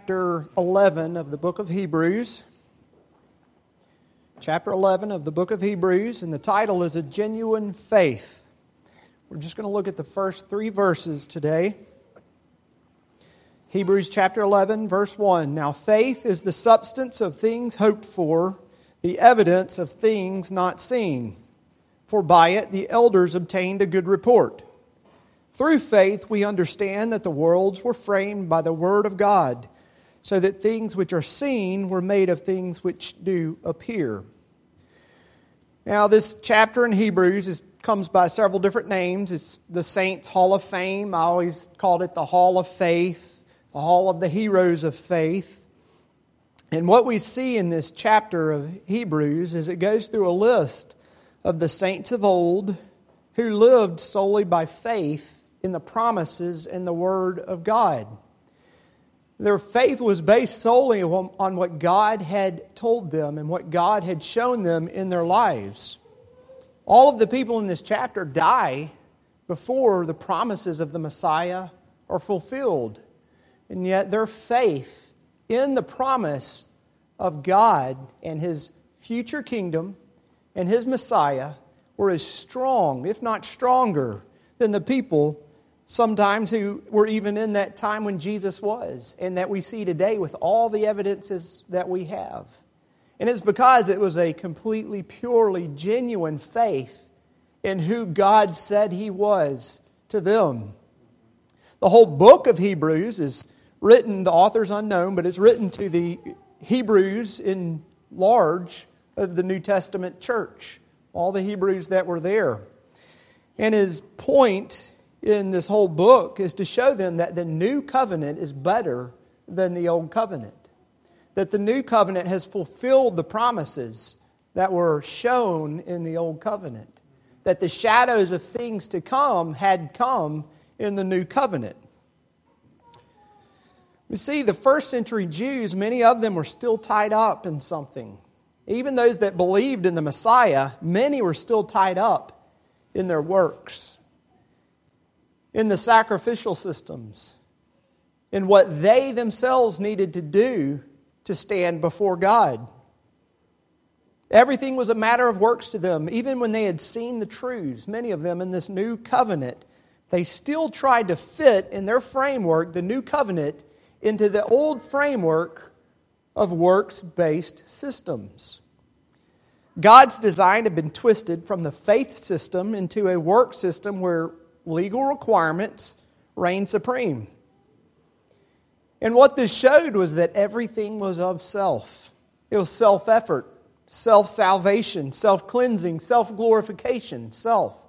chapter 11 of the book of Hebrews. Chapter 11 of the book of Hebrews, and the title is A Genuine Faith. We're just going to look at the first 3 verses today. Hebrews chapter 11, verse 1. Now faith is the substance of things hoped for, the evidence of things not seen. For by it the elders obtained a good report. Through faith we understand that the worlds were framed by the Word of God, so that things which are seen were made of things which do appear. Now this chapter in Hebrews comes by several different names. It's the Saints' Hall of Fame. I always called it the Hall of Faith, the Hall of the Heroes of Faith. And what we see in this chapter of Hebrews is it goes through a list of the saints of old who lived solely by faith in the promises and the Word of God. Their faith was based solely on what God had told them and what God had shown them in their lives. All of the people in this chapter die before the promises of the Messiah are fulfilled. And yet their faith in the promise of God and His future kingdom and His Messiah were as strong, if not stronger, than the people sometimes who were even in that time when Jesus was, and that we see today with all the evidences that we have. And it's because it was a completely, purely genuine faith in who God said He was to them. The whole book of Hebrews is written, the author's unknown, but it's written to the Hebrews in large of the New Testament church, all the Hebrews that were there. And his point in this whole book is to show them that the new covenant is better than the old covenant. That the new covenant has fulfilled the promises that were shown in the old covenant. That the shadows of things to come had come in the new covenant. We see the first century Jews, many of them were still tied up in something. Even those that believed in the Messiah, many were still tied up in their works, in the sacrificial systems, in what they themselves needed to do to stand before God. Everything was a matter of works to them. Even when they had seen the truths, many of them in this new covenant, they still tried to fit in their framework, the new covenant, into the old framework of works-based systems. God's design had been twisted from the faith system into a work system where legal requirements reigned supreme. And what this showed was that everything was of self. It was self-effort, self-salvation, self-cleansing, self-glorification, self.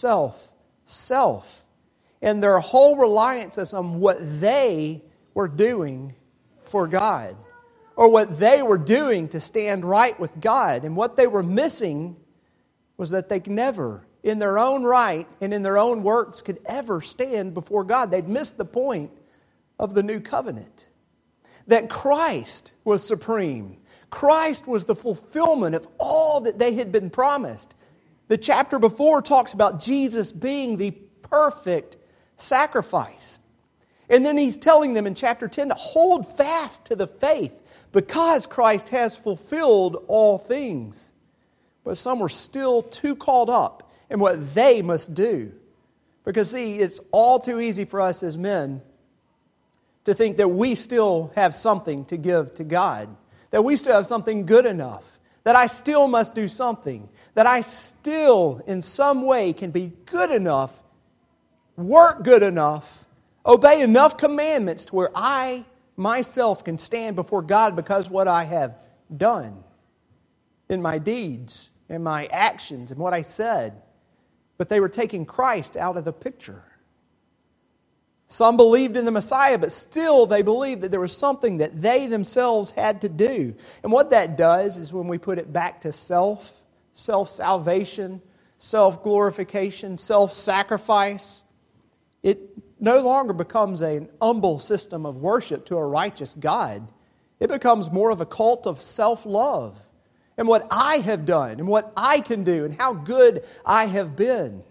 And their whole reliance is on what they were doing for God, or what they were doing to stand right with God. And what they were missing was that they never, in their own right and in their own works, could ever stand before God. They'd missed the point of the new covenant. That Christ was supreme. Christ was the fulfillment of all that they had been promised. The chapter before talks about Jesus being the perfect sacrifice. And then he's telling them in chapter 10 to hold fast to the faith because Christ has fulfilled all things. But some were still too caught up in what they must do. Because see, it's all too easy for us as men to think that we still have something to give to God. That we still have something good enough. That I still must do something. That I still in some way can be good enough, work good enough, obey enough commandments to where I myself can stand before God because what I have done in my deeds, in my actions, and what I said. But they were taking Christ out of the picture. Some believed in the Messiah, but still they believed that there was something that they themselves had to do. And what that does is when we put it back to self-salvation, self-glorification, self-sacrifice, it no longer becomes an humble system of worship to a righteous God. It becomes more of a cult of self-love and what I have done and what I can do and how good I have been.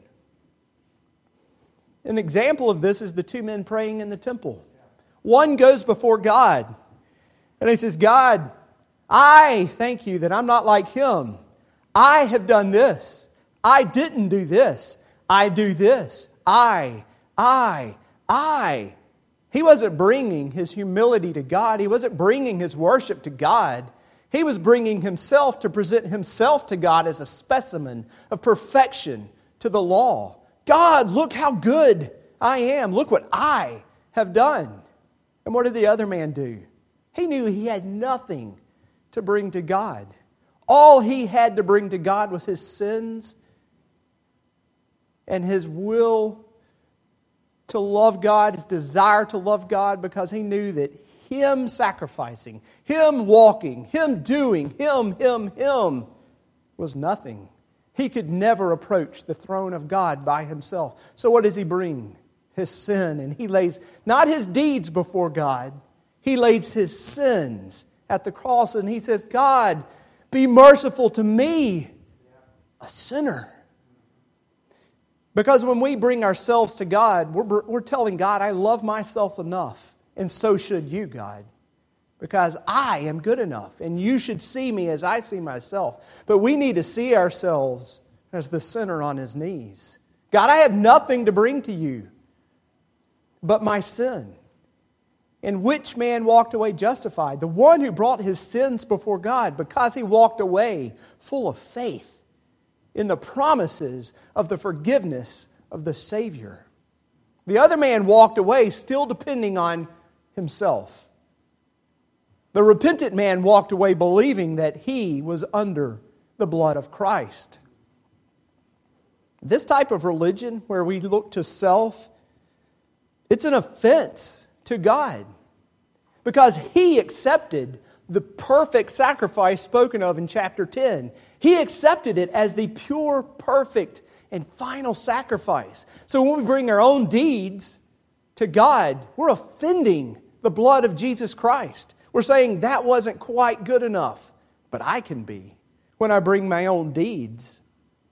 An example of this is the 2 men praying in the temple. One goes before God And he says, God, I thank you that I'm not like him. I have done this. I didn't do this. I do this. I. He wasn't bringing his humility to God. He wasn't bringing his worship to God. He was bringing himself to present himself to God as a specimen of perfection to the law. God, look how good I am. Look what I have done. And what did the other man do? He knew he had nothing to bring to God. All he had to bring to God was his sins and his will to love God, his desire to love God, because he knew that him sacrificing, him walking, him doing, him was nothing. He could never approach the throne of God by himself. So what does he bring? His sin. And he lays not his deeds before God. He lays his sins at the cross. And he says, God, be merciful to me, a sinner. Because when we bring ourselves to God, we're telling God, I love myself enough. And so should you, God. Because I am good enough. And you should see me as I see myself. But we need to see ourselves as the sinner on his knees. God, I have nothing to bring to you but my sin. And which man walked away justified? The one who brought his sins before God, because he walked away full of faith in the promises of the forgiveness of the Savior. The other man walked away still depending on himself. The repentant man walked away believing that he was under the blood of Christ. This type of religion where we look to self, it's an offense to God, because He accepted the perfect sacrifice spoken of in chapter 10. He accepted it as the pure, perfect, and final sacrifice. So when we bring our own deeds to God, we're offending the blood of Jesus Christ. We're saying that wasn't quite good enough, but I can be when I bring my own deeds.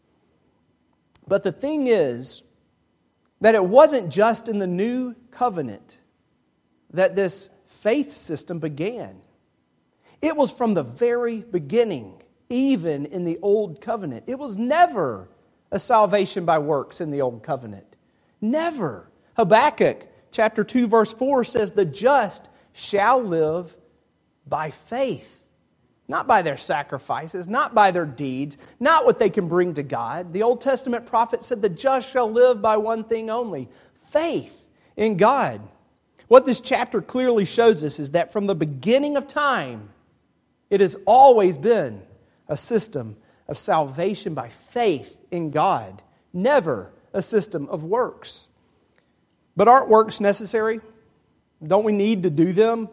But the thing is that it wasn't just in the new covenant that this faith system began. It was from the very beginning, even in the Old Covenant. It was never a salvation by works in the Old Covenant. Never. Habakkuk chapter 2 verse 4 says, the just shall live by faith. Not by their sacrifices, not by their deeds, not what they can bring to God. The Old Testament prophet said, the just shall live by one thing only, faith in God. What this chapter clearly shows us is that from the beginning of time, it has always been a system of salvation by faith in God, never a system of works. But aren't works necessary? Don't we need to do them?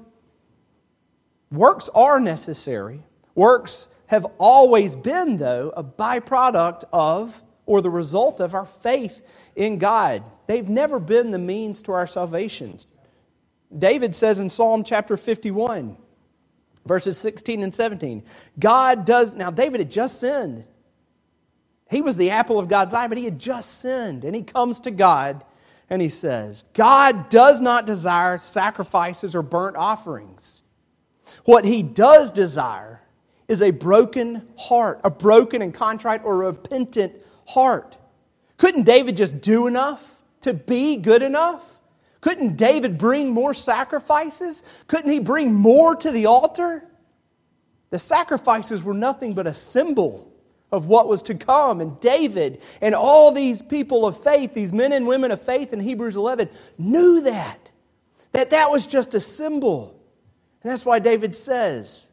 Works are necessary. Works have always been, though, a byproduct of or the result of our faith in God. They've never been the means to our salvation. David says in Psalm chapter 51, verses 16 and 17, now David had just sinned. He was the apple of God's eye, but he had just sinned. And he comes to God and he says, God does not desire sacrifices or burnt offerings. What He does desire is a broken heart, a broken and contrite or repentant heart. Couldn't David just do enough to be good enough? Couldn't David bring more sacrifices? Couldn't he bring more to the altar? The sacrifices were nothing but a symbol of what was to come. And David and all these people of faith, these men and women of faith in Hebrews 11, knew that was just a symbol. And that's why David says,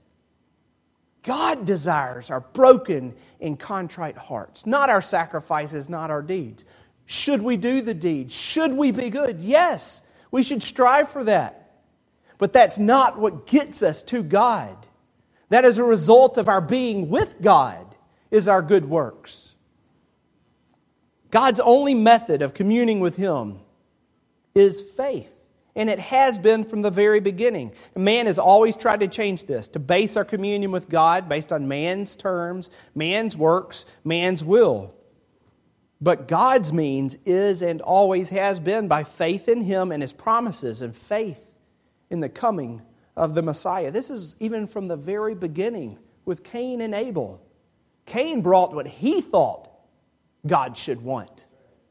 God desires our broken and contrite hearts, not our sacrifices, not our deeds. Should we do the deeds? Should we be good? Yes, we should strive for that. But that's not what gets us to God. That is a result of our being with God, is our good works. God's only method of communing with Him is faith. And it has been from the very beginning. Man has always tried to change this, to base our communion with God based on man's terms, man's works, man's will. But God's means is and always has been by faith in Him and His promises and faith in the coming of the Messiah. This is even from the very beginning with Cain and Abel. Cain brought what he thought God should want.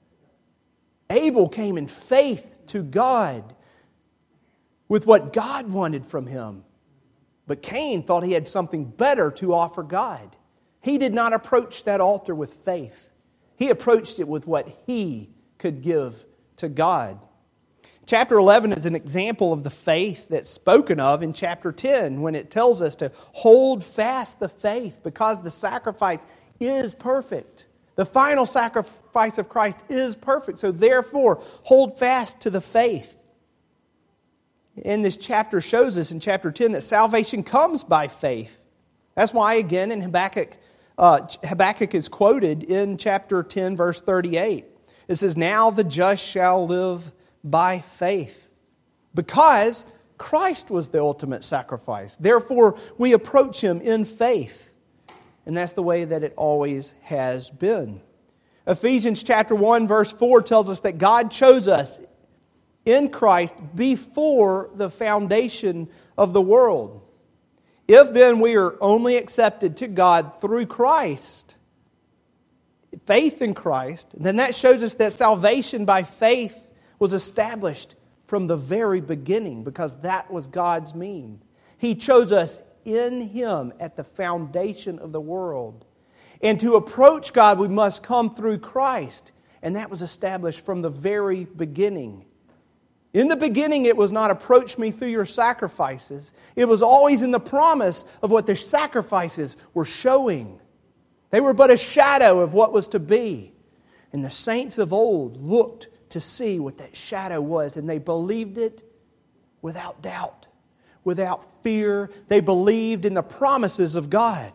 Abel came in faith to God with what God wanted from him. But Cain thought he had something better to offer God. He did not approach that altar with faith. He approached it with what he could give to God. Chapter 11 is an example of the faith that's spoken of in chapter 10 when it tells us to hold fast the faith because the sacrifice is perfect. The final sacrifice of Christ is perfect. So therefore, hold fast to the faith. And this chapter shows us in chapter 10 that salvation comes by faith. That's why, again, in Habakkuk is quoted in chapter 10, verse 38. It says, "Now the just shall live by faith." Because Christ was the ultimate sacrifice. Therefore, we approach Him in faith. And that's the way that it always has been. Ephesians chapter 1, verse 4 tells us that God chose us in Christ before the foundation of the world. If then we are only accepted to God through Christ, faith in Christ, then that shows us that salvation by faith was established from the very beginning because that was God's mean. He chose us in Him at the foundation of the world. And to approach God, we must come through Christ. And that was established from the very beginning. In the beginning, it was not approach me through your sacrifices. It was always in the promise of what the sacrifices were showing. They were but a shadow of what was to be. And the saints of old looked to see what that shadow was, and they believed it without doubt, without fear. They believed in the promises of God.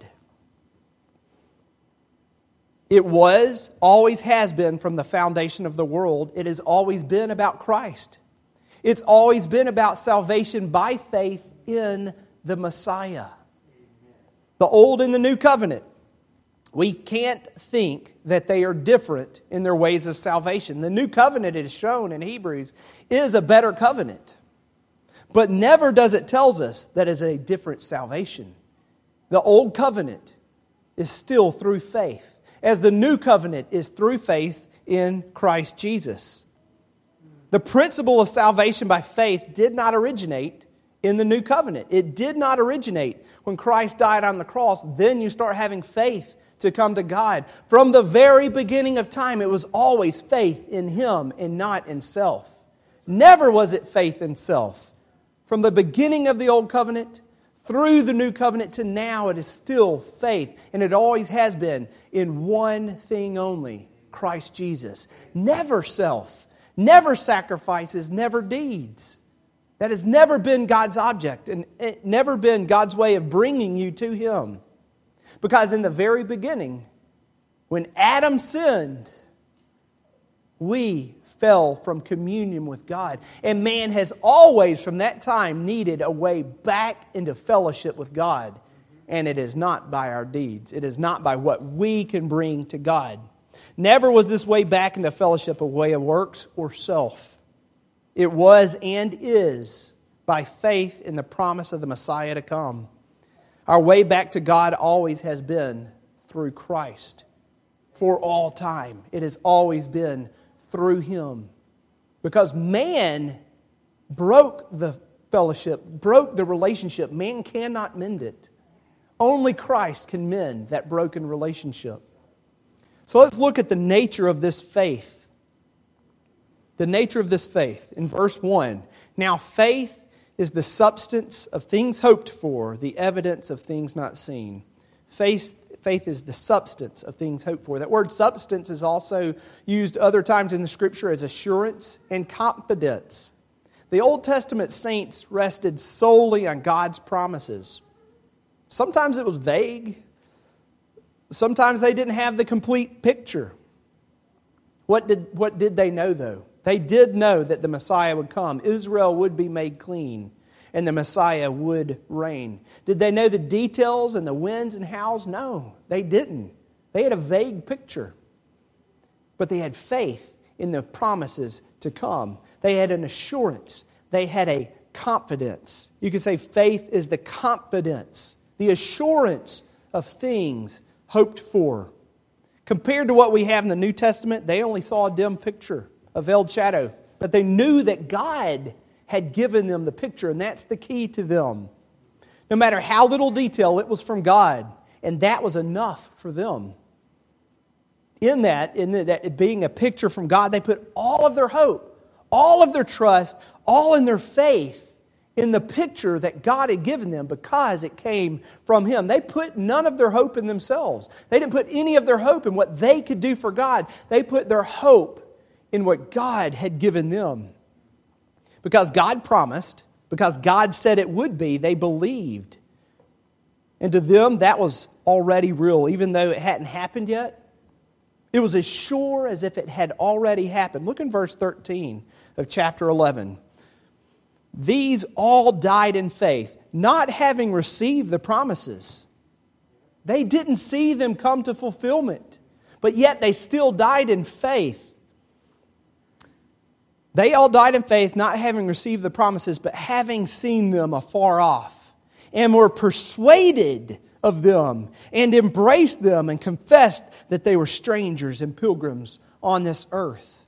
It was, always has been from the foundation of the world. It has always been about Christ. It's always been about salvation by faith in the Messiah. The Old and the New Covenant. We can't think that they are different in their ways of salvation. The New Covenant, it is shown in Hebrews, is a better covenant. But never does it tell us that it's a different salvation. The Old Covenant is still through faith, as the New Covenant is through faith in Christ Jesus. The principle of salvation by faith did not originate in the New Covenant. It did not originate when Christ died on the cross. Then you start having faith to come to God. From the very beginning of time, it was always faith in Him and not in self. Never was it faith in self. From the beginning of the Old Covenant through the New Covenant to now, it is still faith. And it always has been in one thing only, Christ Jesus. Never self. Never sacrifices, never deeds. That has never been God's object and it never been God's way of bringing you to Him. Because in the very beginning, when Adam sinned, we fell from communion with God. And man has always, from that time, needed a way back into fellowship with God. And it is not by our deeds. It is not by what we can bring to God. Never was this way back into fellowship a way of works or self. It was and is by faith in the promise of the Messiah to come. Our way back to God always has been through Christ. For all time. It has always been through Him. Because man broke the fellowship, broke the relationship. Man cannot mend it. Only Christ can mend that broken relationship. So let's look at the nature of this faith. The nature of this faith in verse 1. Now faith is the substance of things hoped for, the evidence of things not seen. Faith is the substance of things hoped for. That word substance is also used other times in the Scripture as assurance and confidence. The Old Testament saints rested solely on God's promises. Sometimes it was vague. Sometimes they didn't have the complete picture. What did they know, though? They did know that the Messiah would come. Israel would be made clean, and the Messiah would reign. Did they know the details and the whens and hows? No, they didn't. They had a vague picture. But they had faith in the promises to come. They had an assurance. They had a confidence. You could say faith is the confidence, the assurance of things hoped for. Compared to what we have in the New Testament, they only saw a dim picture, a veiled shadow. But they knew that God had given them the picture, and that's the key to them. No matter how little detail, it was from God, and that was enough for them. In that being a picture from God, they put all of their hope, all of their trust, all in their faith in the picture that God had given them because it came from Him. They put none of their hope in themselves. They didn't put any of their hope in what they could do for God. They put their hope in what God had given them. Because God promised, because God said it would be, they believed. And to them, that was already real, even though it hadn't happened yet. It was as sure as if it had already happened. Look in verse 13 of chapter 11. These all died in faith, not having received the promises. They didn't see them come to fulfillment, but yet they still died in faith. They all died in faith, not having received the promises, but having seen them afar off, and were persuaded of them, and embraced them, and confessed that they were strangers and pilgrims on this earth.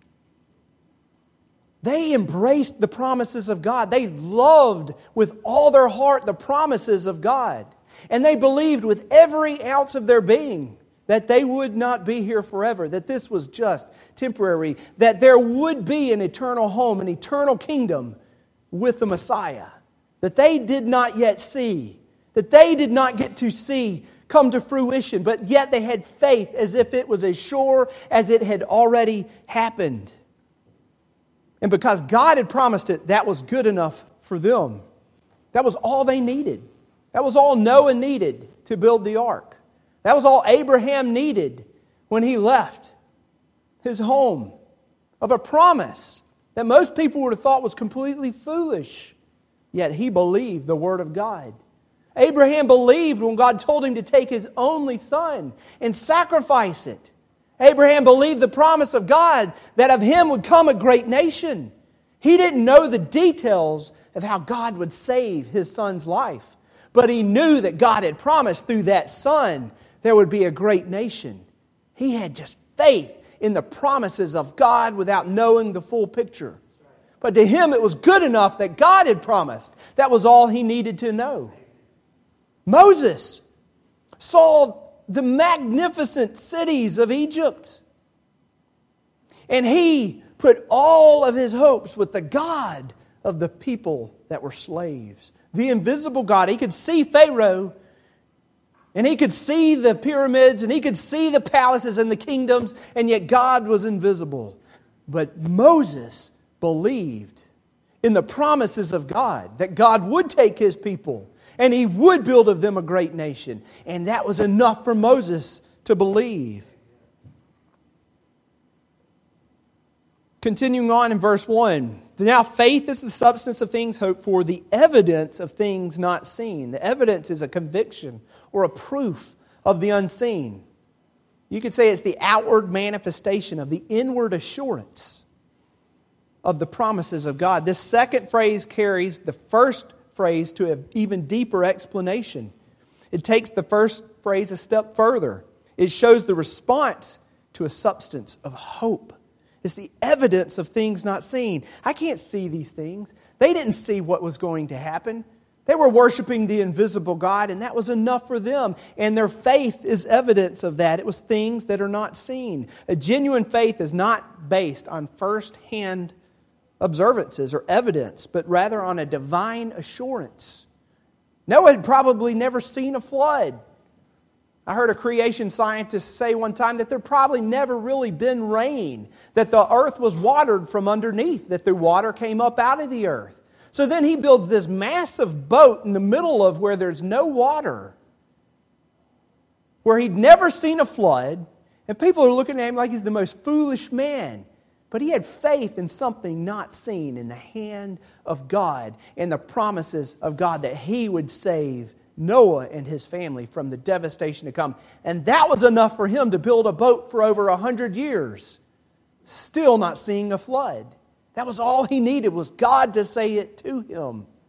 They embraced the promises of God. They loved with all their heart the promises of God. And they believed with every ounce of their being that they would not be here forever, that this was just temporary, that there would be an eternal home, an eternal kingdom with the Messiah, that they did not yet see, that they did not get to see come to fruition, but yet they had faith as if it was as sure as it had already happened. And because God had promised it, that was good enough for them. That was all they needed. That was all Noah needed to build the ark. That was all Abraham needed when he left his home, of a promise that most people would have thought was completely foolish. Yet he believed the word of God. Abraham believed when God told him to take his only son and sacrifice it. Abraham believed the promise of God that of him would come a great nation. He didn't know the details of how God would save his son's life, but he knew that God had promised through that son there would be a great nation. He had just faith in the promises of God without knowing the full picture. But to him it was good enough that God had promised. That was all he needed to know. Moses saw the magnificent cities of Egypt, and he put all of his hopes with the God of the people that were slaves. The invisible God. He could see Pharaoh, and he could see the pyramids, and he could see the palaces and the kingdoms, and yet God was invisible. But Moses believed in the promises of God, that God would take his people and he would build of them a great nation. And that was enough for Moses to believe. Continuing on in verse 1. Now faith is the substance of things hoped for, the evidence of things not seen. The evidence is a conviction or a proof of the unseen. You could say it's the outward manifestation of the inward assurance of the promises of God. This second phrase carries the first phrase to an even deeper explanation. It takes the first phrase a step further. It shows the response to a substance of hope. It's the evidence of things not seen. I can't see these things. They didn't see what was going to happen. They were worshiping the invisible God, and that was enough for them. And their faith is evidence of that. It was things that are not seen. A genuine faith is not based on first-hand observances or evidence, but rather on a divine assurance. Noah had probably never seen a flood. I heard a creation scientist say one time that there probably never really been rain, that the earth was watered from underneath, that the water came up out of the earth. So then he builds this massive boat in the middle of where there's no water, where he'd never seen a flood, and people are looking at him like he's the most foolish man. But he had faith in something not seen in the hand of God and the promises of God that he would save Noah and his family from the devastation to come. And that was enough for him to build a boat for over 100 years, still not seeing a flood. That was all he needed, was God to say it to him.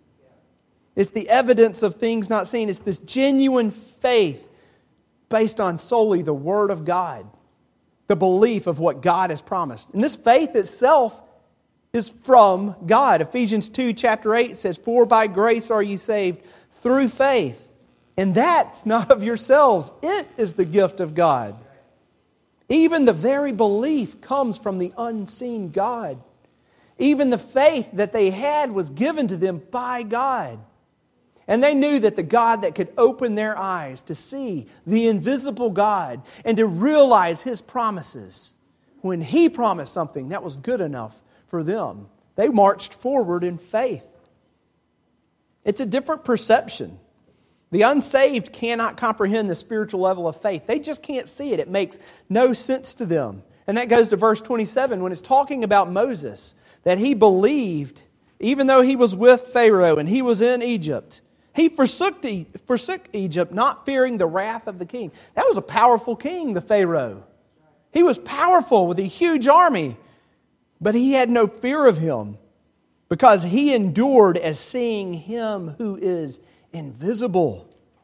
It's the evidence of things not seen. It's this genuine faith based on solely the Word of God, the belief of what God has promised. And this faith itself is from God. Ephesians 2, chapter 8 says, "For by grace are ye saved through faith. And that's not of yourselves. It is the gift of God." Even the very belief comes from the unseen God. Even the faith that they had was given to them by God. And they knew that the God that could open their eyes to see the invisible God and to realize His promises, when He promised something that was good enough for them, they marched forward in faith. It's a different perception. The unsaved cannot comprehend the spiritual level of faith. They just can't see it. It makes no sense to them. And that goes to verse 27 when it's talking about Moses, that he believed, even though he was with Pharaoh and he was in Egypt, he forsook Egypt, not fearing the wrath of the king. That was a powerful king, the Pharaoh. He was powerful with a huge army, but he had no fear of him because he endured as seeing Him who is invisible.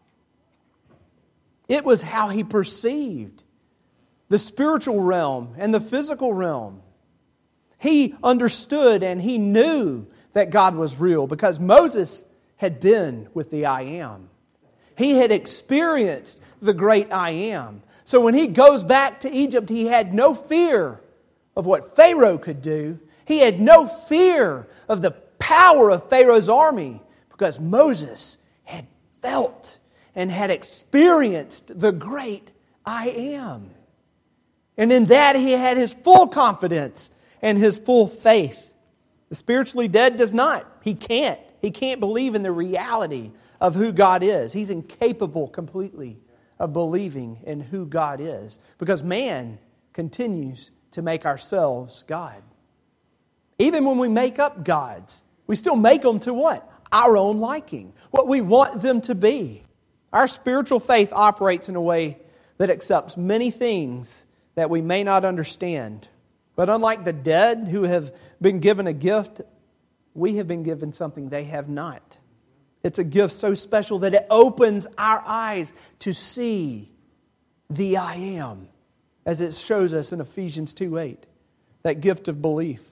It was how he perceived the spiritual realm and the physical realm. He understood and he knew that God was real because Moses had been with the I Am. He had experienced the great I Am. So when he goes back to Egypt, he had no fear of what Pharaoh could do. He had no fear of the power of Pharaoh's army because Moses had felt and had experienced the great I Am. And in that he had his full confidence and his full faith. The spiritually dead does not. He can't. He can't believe in the reality of who God is. He's incapable completely of believing in who God is because man continues to make ourselves God. Even when we make up gods, we still make them to what? Our own liking, what we want them to be. Our spiritual faith operates in a way that accepts many things that we may not understand. But unlike the dead who have been given a gift, we have been given something they have not. It's a gift so special that it opens our eyes to see the I Am, as it shows us in Ephesians 2:8, that gift of belief.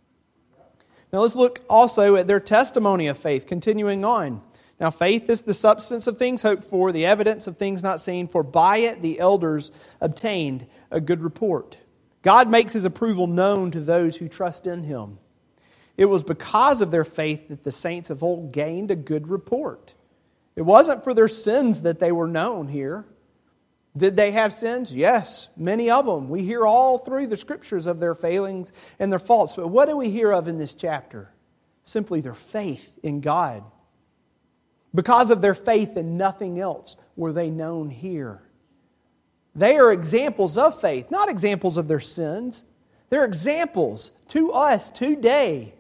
Now let's look also at their testimony of faith, continuing on. Now faith is the substance of things hoped for, the evidence of things not seen, for by it the elders obtained a good report. God makes His approval known to those who trust in Him. It was because of their faith that the saints of old gained a good report. It wasn't for their sins that they were known here. Did they have sins? Yes, many of them. We hear all through the Scriptures of their failings and their faults. But what do we hear of in this chapter? Simply their faith in God. Because of their faith in nothing else were they known here. They are examples of faith, not examples of their sins. They're examples to us today.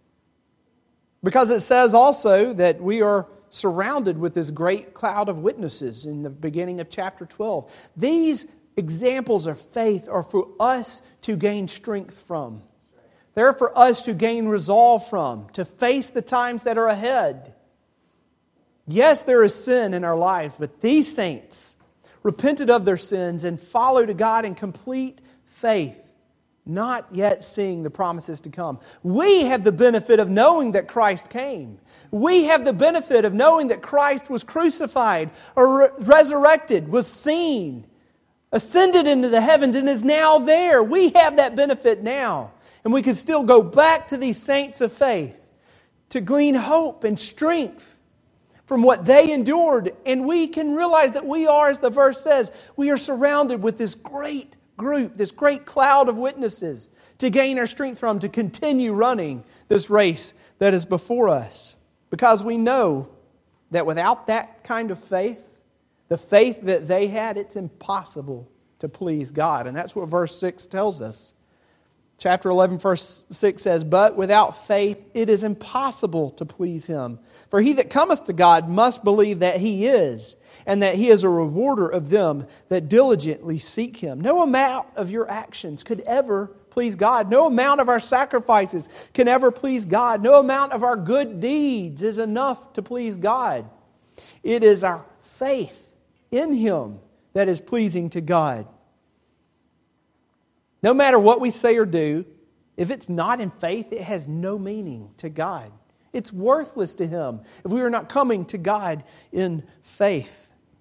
Because it says also that we are surrounded with this great cloud of witnesses in the beginning of chapter 12. These examples of faith are for us to gain strength from. They're for us to gain resolve from, to face the times that are ahead. Yes, there is sin in our lives, but these saints repented of their sins and followed God in complete faith, not yet seeing the promises to come. We have the benefit of knowing that Christ came. We have the benefit of knowing that Christ was crucified or resurrected, was seen, ascended into the heavens, and is now there. We have that benefit now. And we can still go back to these saints of faith to glean hope and strength from what they endured. And we can realize that we are, as the verse says, we are surrounded with this great group, this great cloud of witnesses to gain our strength from, to continue running this race that is before us. Because we know that without that kind of faith, the faith that they had, it's impossible to please God. And that's what verse 6 tells us. Chapter 11, verse 6 says, "But without faith it is impossible to please Him. For he that cometh to God must believe that He is, and that He is a rewarder of them that diligently seek Him." No amount of your actions could ever please God. No amount of our sacrifices can ever please God. No amount of our good deeds is enough to please God. It is our faith in Him that is pleasing to God. No matter what we say or do, if it's not in faith, it has no meaning to God. It's worthless to Him if we are not coming to God in faith.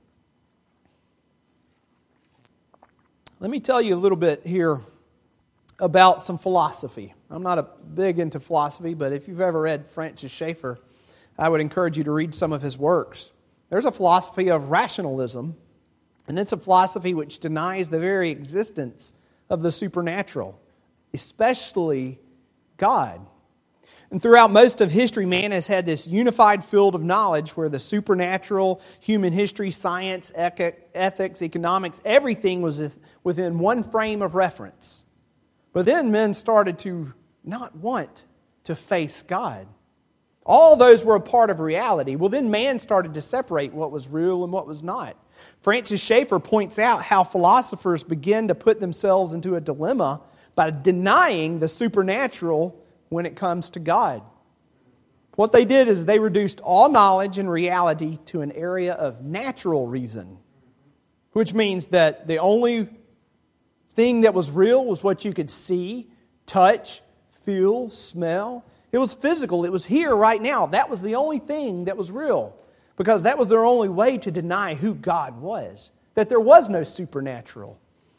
Let me tell you a little bit here about some philosophy. I'm not big into philosophy, but if you've ever read Francis Schaeffer, I would encourage you to read some of his works. There's a philosophy of rationalism, and it's a philosophy which denies the very existence of the supernatural, especially God. And throughout most of history, man has had this unified field of knowledge where the supernatural, human history, science, ethics, economics, everything was within one frame of reference. But then men started to not want to face God. All those were a part of reality. Well, then man started to separate what was real and what was not. Francis Schaeffer points out how philosophers begin to put themselves into a dilemma by denying the supernatural when it comes to God. What they did is they reduced all knowledge and reality to an area of natural reason, which means that the only thing that was real was what you could see, touch, feel, smell. It was physical. It was here right now. That was the only thing that was real, because that was their only way to deny who God was, that there was no supernatural.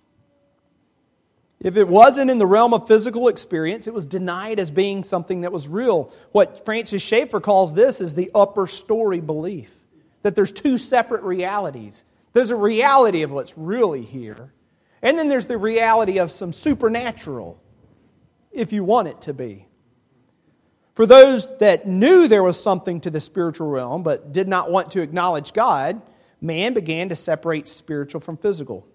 If it wasn't in the realm of physical experience, it was denied as being something that was real. What Francis Schaeffer calls this is the upper story belief, that there's two separate realities. There's a reality of what's really here, and then there's the reality of some supernatural, if you want it to be. For those that knew there was something to the spiritual realm but did not want to acknowledge God, man began to separate spiritual from physical.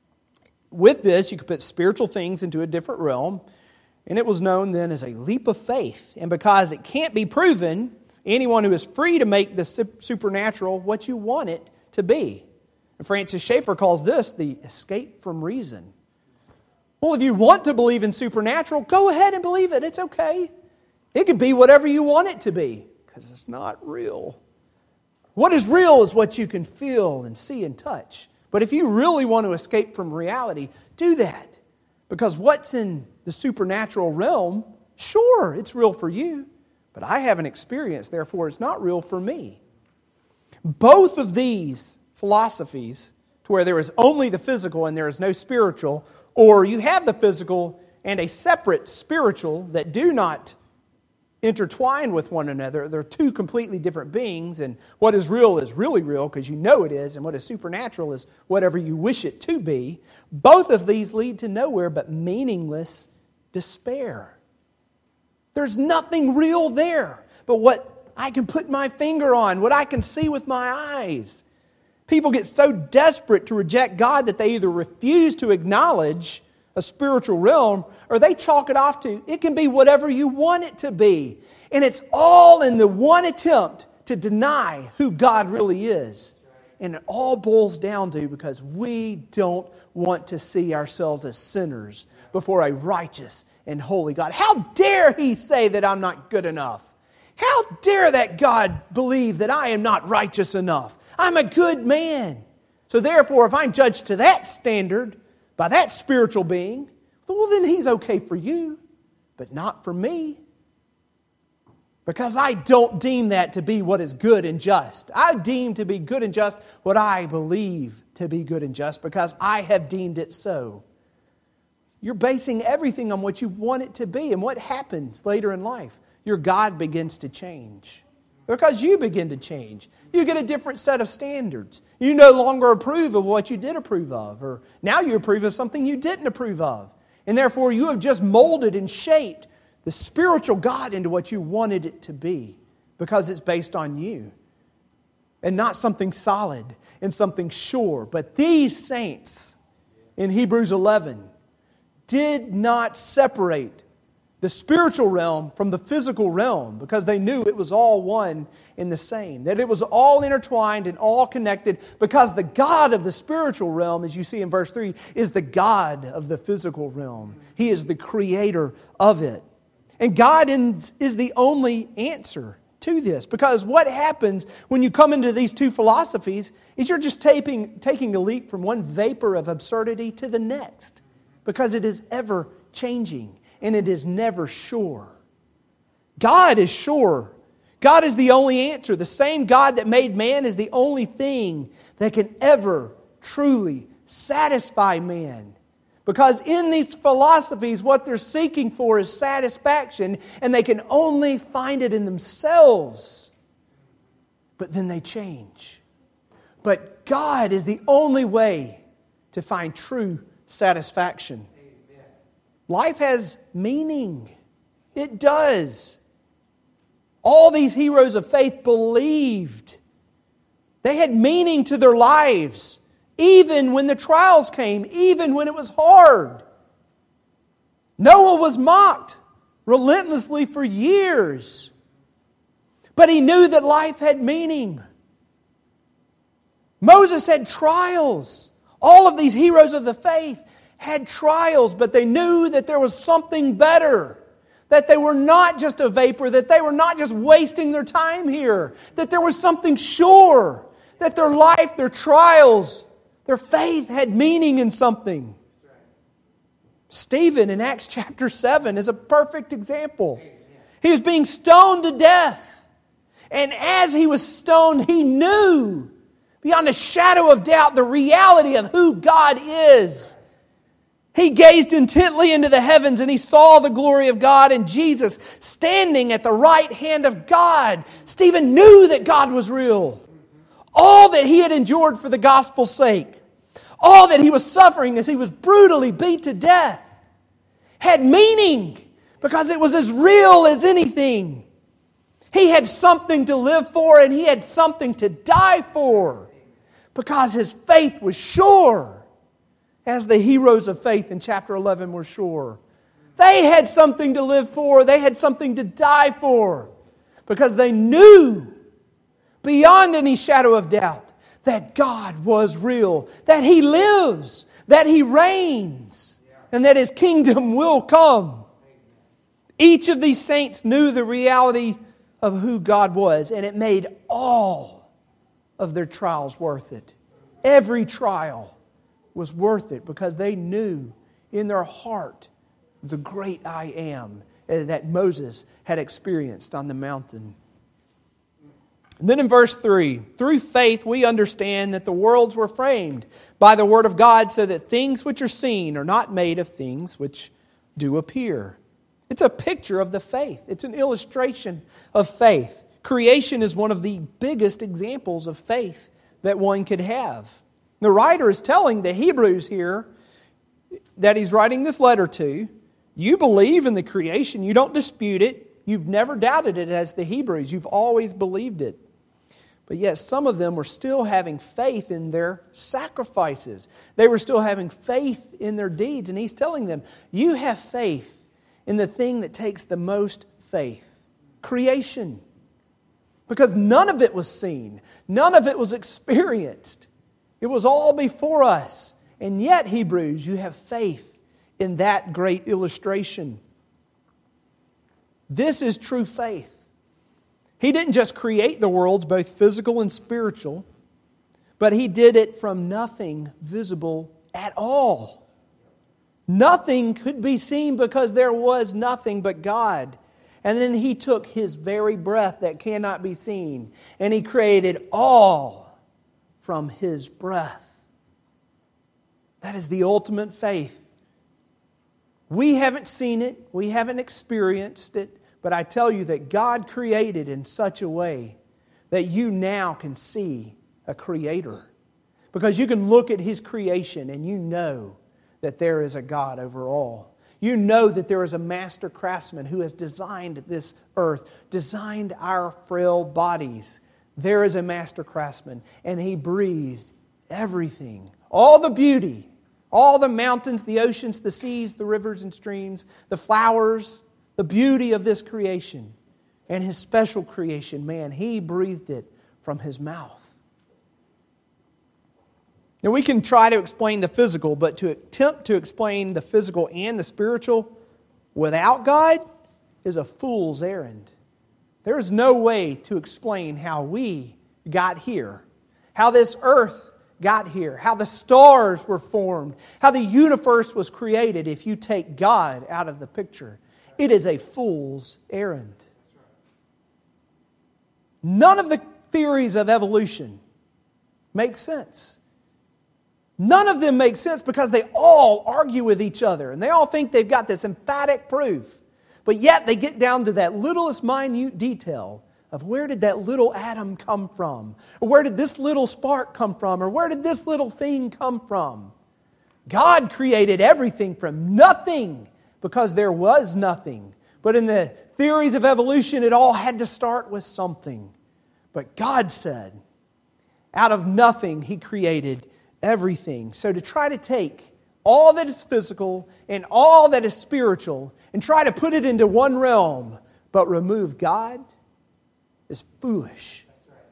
With this, you could put spiritual things into a different realm, and it was known then as a leap of faith. And because it can't be proven, anyone who is free to make the supernatural what you want it to be. And Francis Schaeffer calls this the escape from reason. Well, if you want to believe in supernatural, go ahead and believe it. It's okay. It can be whatever you want it to be, because it's not real. What is real is what you can feel and see and touch. But if you really want to escape from reality, do that. Because what's in the supernatural realm, sure, it's real for you, but I haven't experienced, therefore it's not real for me. Both of these philosophies, to where there is only the physical and there is no spiritual, or you have the physical and a separate spiritual that do not intertwined with one another. They're two completely different beings, and what is really real because you know it is, and what is supernatural is whatever you wish it to be. Both of these lead to nowhere but meaningless despair. There's nothing real there but what I can put my finger on, what I can see with my eyes. People get so desperate to reject God that they either refuse to acknowledge a spiritual realm, or they chalk it off to, it can be whatever you want it to be. And it's all in the one attempt to deny who God really is. And it all boils down to because we don't want to see ourselves as sinners before a righteous and holy God. How dare He say that I'm not good enough? How dare that God believe that I am not righteous enough? I'm a good man. So therefore, if I'm judged to that standard, by that spiritual being, well, then He's okay for you, but not for me. Because I don't deem that to be what is good and just. I deem to be good and just what I believe to be good and just because I have deemed it so. You're basing everything on what you want it to be. And what happens later in life? Your God begins to change. Because you begin to change. You get a different set of standards. You no longer approve of what you did approve of. Or now you approve of something you didn't approve of. And therefore you have just molded and shaped the spiritual God into what you wanted it to be. Because it's based on you. And not something solid and something sure. But these saints in Hebrews 11 did not separate the spiritual realm from the physical realm, because they knew it was all one and the same, that it was all intertwined and all connected, because the God of the spiritual realm, as you see in verse 3, is the God of the physical realm. He is the creator of it. And God is the only answer to this, because what happens when you come into these two philosophies is you're just taking a leap from one vapor of absurdity to the next, because it is ever changing and it is never sure. God is sure. God is the only answer. The same God that made man is the only thing that can ever truly satisfy man. Because in these philosophies, what they're seeking for is satisfaction, and they can only find it in themselves. But then they change. But God is the only way to find true satisfaction. Life has meaning. It does. All these heroes of faith believed. They had meaning to their lives, even when the trials came, even when it was hard. Noah was mocked relentlessly for years, but he knew that life had meaning. Moses had trials. All of these heroes of the faith had trials, but they knew that there was something better. That they were not just a vapor, that they were not just wasting their time here, that there was something sure, that their life, their trials, their faith had meaning in something. Stephen in Acts chapter 7 is a perfect example. He was being stoned to death. And as he was stoned, he knew beyond a shadow of doubt the reality of who God is. He gazed intently into the heavens and he saw the glory of God and Jesus standing at the right hand of God. Stephen knew that God was real. All that he had endured for the gospel's sake, all that he was suffering as he was brutally beat to death, had meaning because it was as real as anything. He had something to live for and he had something to die for because his faith was sure. As the heroes of faith in chapter 11 were sure. They had something to live for. They had something to die for. Because they knew beyond any shadow of doubt that God was real. That He lives. That He reigns. And that His kingdom will come. Each of these saints knew the reality of who God was. And it made all of their trials worth it. Every trial was worth it because they knew in their heart the great I am that Moses had experienced on the mountain. And then in verse 3, through faith we understand that the worlds were framed by the word of God so that things which are seen are not made of things which do appear. It's a picture of the faith. It's an illustration of faith. Creation is one of the biggest examples of faith that one could have. The writer is telling the Hebrews here that he's writing this letter to, you believe in the creation, you don't dispute it, you've never doubted it as the Hebrews, you've always believed it. But yet some of them were still having faith in their sacrifices. They were still having faith in their deeds. And he's telling them, you have faith in the thing that takes the most faith. Creation. Because none of it was seen. None of it was experienced. It was all before us. And yet, Hebrews, you have faith in that great illustration. This is true faith. He didn't just create the worlds, both physical and spiritual, but He did it from nothing visible at all. Nothing could be seen because there was nothing but God. And then He took His very breath that cannot be seen, and He created all from His breath. That is the ultimate faith. We haven't seen it, we haven't experienced it, but I tell you that God created in such a way that you now can see a Creator. Because you can look at His creation and you know that there is a God over all. You know that there is a master craftsman who has designed this earth, designed our frail bodies. There is a master craftsman, and He breathed everything, all the beauty, all the mountains, the oceans, the seas, the rivers and streams, the flowers, the beauty of this creation and His special creation, man, He breathed it from His mouth. Now we can try to explain the physical, but to attempt to explain the physical and the spiritual without God is a fool's errand. There is no way to explain how we got here, how this earth got here, how the stars were formed, how the universe was created if you take God out of the picture. It is a fool's errand. None of the theories of evolution make sense. None of them make sense because they all argue with each other and they all think they've got this emphatic proof. But yet they get down to that littlest minute detail of where did that little atom come from? Or where did this little spark come from? Or where did this little thing come from? God created everything from nothing because there was nothing. But in the theories of evolution, it all had to start with something. But God said, out of nothing He created everything. So to try to take all that is physical and all that is spiritual and try to put it into one realm, but remove God, is foolish.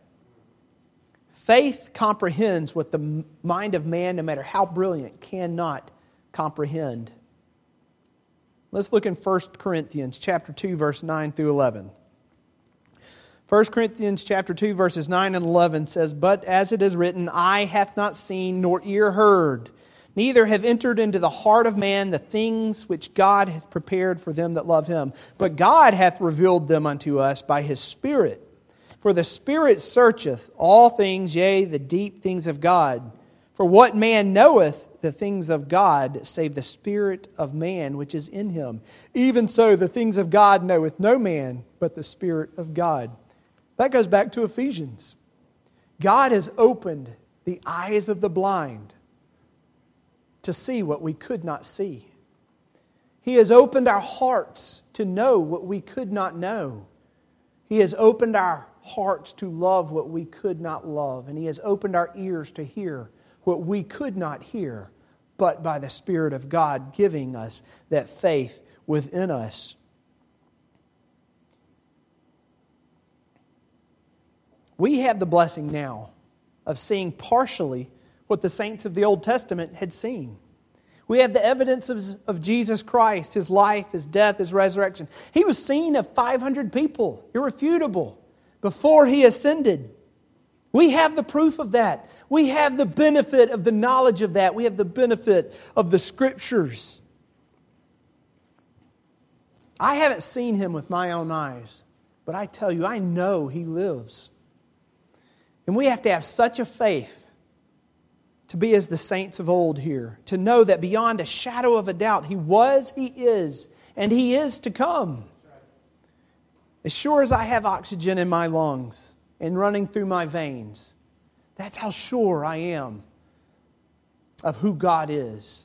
Faith comprehends what the mind of man, no matter how brilliant, cannot comprehend. Let's look in 1 Corinthians chapter 2, verse 9 through 11. 1 Corinthians chapter 2, verses 9 and 11 says, "But as it is written, eye hath not seen, nor ear heard, neither have entered into the heart of man the things which God hath prepared for them that love Him. But God hath revealed them unto us by His Spirit. For the Spirit searcheth all things, yea, the deep things of God. For what man knoweth the things of God, save the spirit of man which is in him? Even so, the things of God knoweth no man, but the Spirit of God." That goes back to Ephesians. God has opened the eyes of the blind to see what we could not see. He has opened our hearts to know what we could not know. He has opened our hearts to love what we could not love. And He has opened our ears to hear what we could not hear, but by the Spirit of God giving us that faith within us. We have the blessing now of seeing partially what the saints of the Old Testament had seen. We have the evidence of Jesus Christ, His life, His death, His resurrection. He was seen of 500 people, irrefutable, before He ascended. We have the proof of that. We have the benefit of the knowledge of that. We have the benefit of the Scriptures. I haven't seen Him with my own eyes, but I tell you, I know He lives. And we have to have such a faith to be as the saints of old here, to know that beyond a shadow of a doubt, He was, He is, and He is to come. As sure as I have oxygen in my lungs and running through my veins, that's how sure I am of who God is.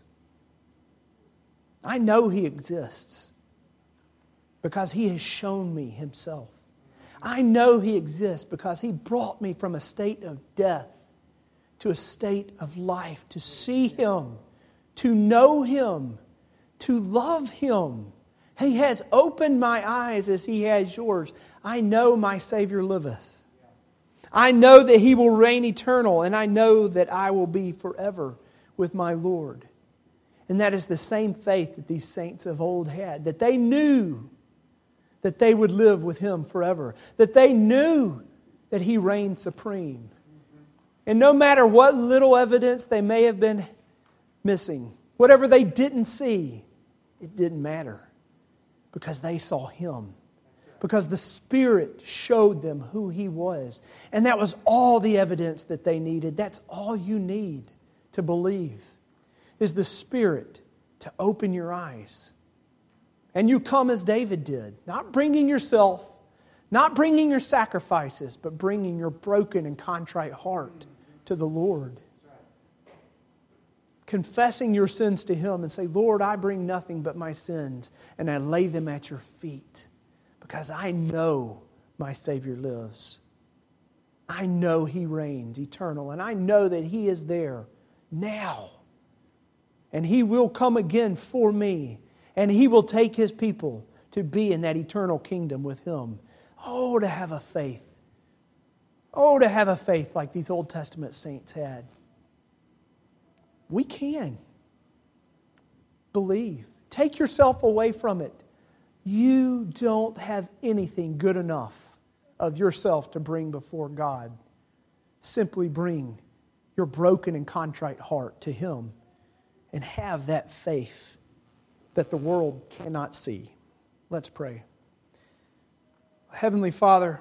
I know He exists because He has shown me Himself. I know He exists because He brought me from a state of death to a state of life, to see Him, to know Him, to love Him. He has opened my eyes as He has yours. I know my Savior liveth. I know that He will reign eternal, and I know that I will be forever with my Lord. And that is the same faith that these saints of old had, that they knew that they would live with Him forever, that they knew that He reigned supreme. And no matter what little evidence they may have been missing, whatever they didn't see, it didn't matter because they saw Him. Because the Spirit showed them who He was. And that was all the evidence that they needed. That's all you need to believe, is the Spirit to open your eyes. And you come as David did, not bringing yourself, not bringing your sacrifices, but bringing your broken and contrite heart to the Lord. Confessing your sins to Him and say, Lord, I bring nothing but my sins, and I lay them at your feet because I know my Savior lives. I know He reigns eternal, and I know that He is there now. And He will come again for me, and He will take His people to be in that eternal kingdom with Him. Oh, to have a faith. Oh, to have a faith like these Old Testament saints had. We can. Believe. Take yourself away from it. You don't have anything good enough of yourself to bring before God. Simply bring your broken and contrite heart to Him and have that faith that the world cannot see. Let's pray. Heavenly Father,